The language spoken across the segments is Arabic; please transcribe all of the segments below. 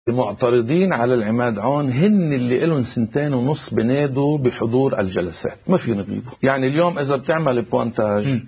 المعترضين على العماد عون هن اللي لهم 2.5 بنادوا بحضور الجلسات، ما في نغيبه. يعني اليوم إذا بتعمل بوانتاج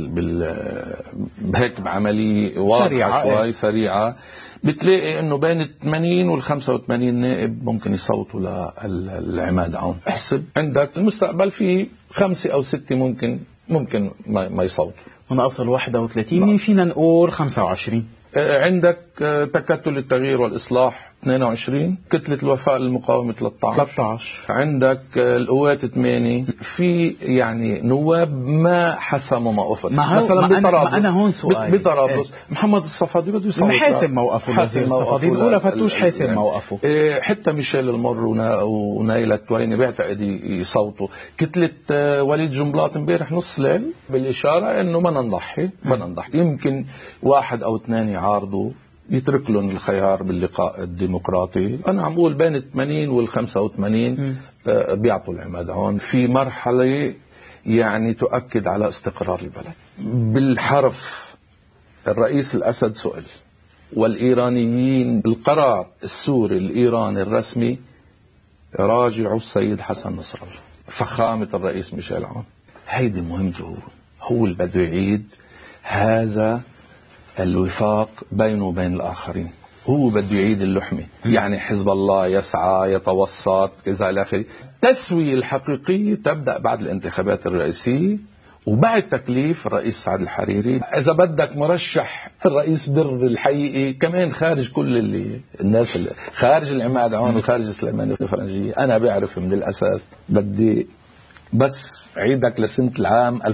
بهيك بعملية واضحة شوي سريعة، بتلاقي انه بين 80 وال 85 نائب ممكن يصوتوا للعماد عون. احسب عندك المستقبل في 5 أو 6 ممكن ما يصوتوا. من أصل 31 مين فينا نقول 25. عندك تكتل التغيير والإصلاح 22، كتلة الوفاء للمقاومة 13. عندك القوات 8. في يعني نواب ما حسموا موقفهم. مثلا أنا هون سؤال بطرابلس محمد الصفدي بده يصوت، حاسم موقفه. الصفدي الأولى فتوش حاسم موقفه. حتى ميشيل المر ونايلة تويني بعتقد يصوتوا. كتلة وليد جنبلاط امبارح نص ليل بالإشارة إنه بدنا نضحي. يمكن 1 أو 2 يعارضوا، يترك لهم الخيار باللقاء الديمقراطي. أنا عم أقول بين 80 وال 85 بيعطوا العماد عون في مرحلة يعني تؤكد على استقرار البلد. بالحرف الرئيس الأسد سئل، والإيرانيين القرار السوري الإيراني الرسمي راجعوا السيد حسن نصر الله. فخامة الرئيس ميشيل عون هيدي مهمته، هو اللي بده يعيد هذا الوفاق بينه وبين الآخرين، هو بده يعيد اللحمة. يعني حزب الله يسعى يتوسط إذا إلى آخره. التسوية الحقيقية تبدأ بعد الانتخابات الرئاسية وبعد تكليف الرئيس سعد الحريري. إذا بدك مرشح الرئيس بر الحقيقي كمان خارج كل الناس اللي خارج العماد عون وخارج سليمان الفرنجية، أنا بعرف من الأساس. بدي بس عيدك لسنة العام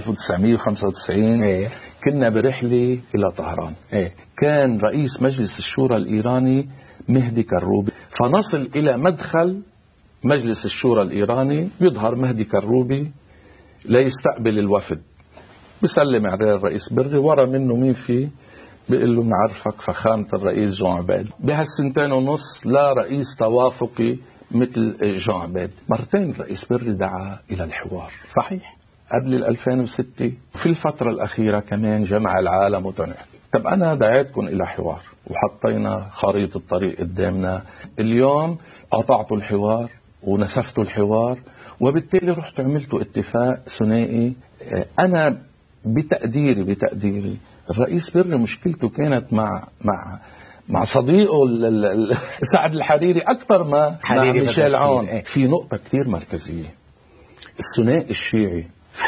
1995 كنا برحلة إلى طهران. كان رئيس مجلس الشورى الإيراني مهدي كروبي، فنصل إلى مدخل مجلس الشورى الإيراني يظهر مهدي كروبي ليستقبل الوفد. بسلم على الرئيس بري، ورا منه مين فيه؟ بيقول له نعرفك فخامة الرئيس جون عبيد. بهال2.5 لا رئيس توافقي مثل جون عبيد. مرتين الرئيس بري دعا إلى الحوار. صحيح. قبل 2006 في الفترة الأخيرة كمان جمع العالم وتنحكي. طب أنا دعيتكم إلى حوار وحطينا خريطة الطريق قدامنا. اليوم قطعتوا الحوار ونسفتوا الحوار، وبالتالي رحت عملتوا اتفاق ثنائي. أنا بتقديري الرئيس بري مشكلته كانت مع صديقه سعد الحريري أكثر ما مع ميشيل عون. في نقطة كتير مركزية، الثنائي الشيعي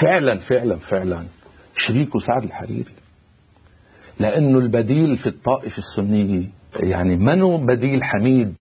فعلا شريكه سعد الحريري، لأنه البديل في الطائفة السنية يعني منو بديل حميد.